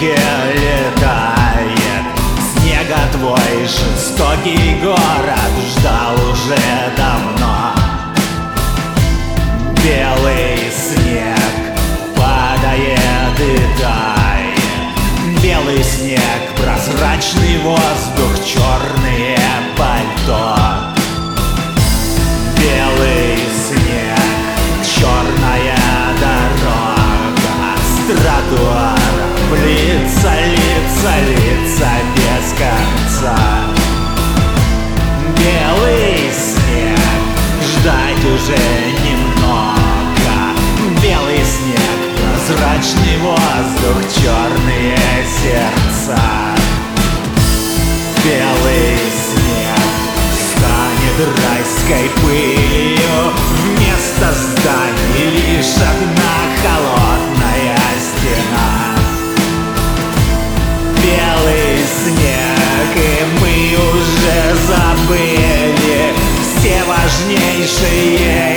воздухе летает. Снега твой жестокий город ждал уже давно. Белый снег падает и тает. Белый снег, прозрачный воздух, черные пальто. Белый снег, черная дорога, с тротуаром лица, лица, лица без конца. Белый снег, ждать уже немного. Белый снег, прозрачный воздух, черные сердца. Белый снег станет райской пылью. Вместо зданий лишь одна холодная стена. Белый снег, и мы уже забыли все важнейшие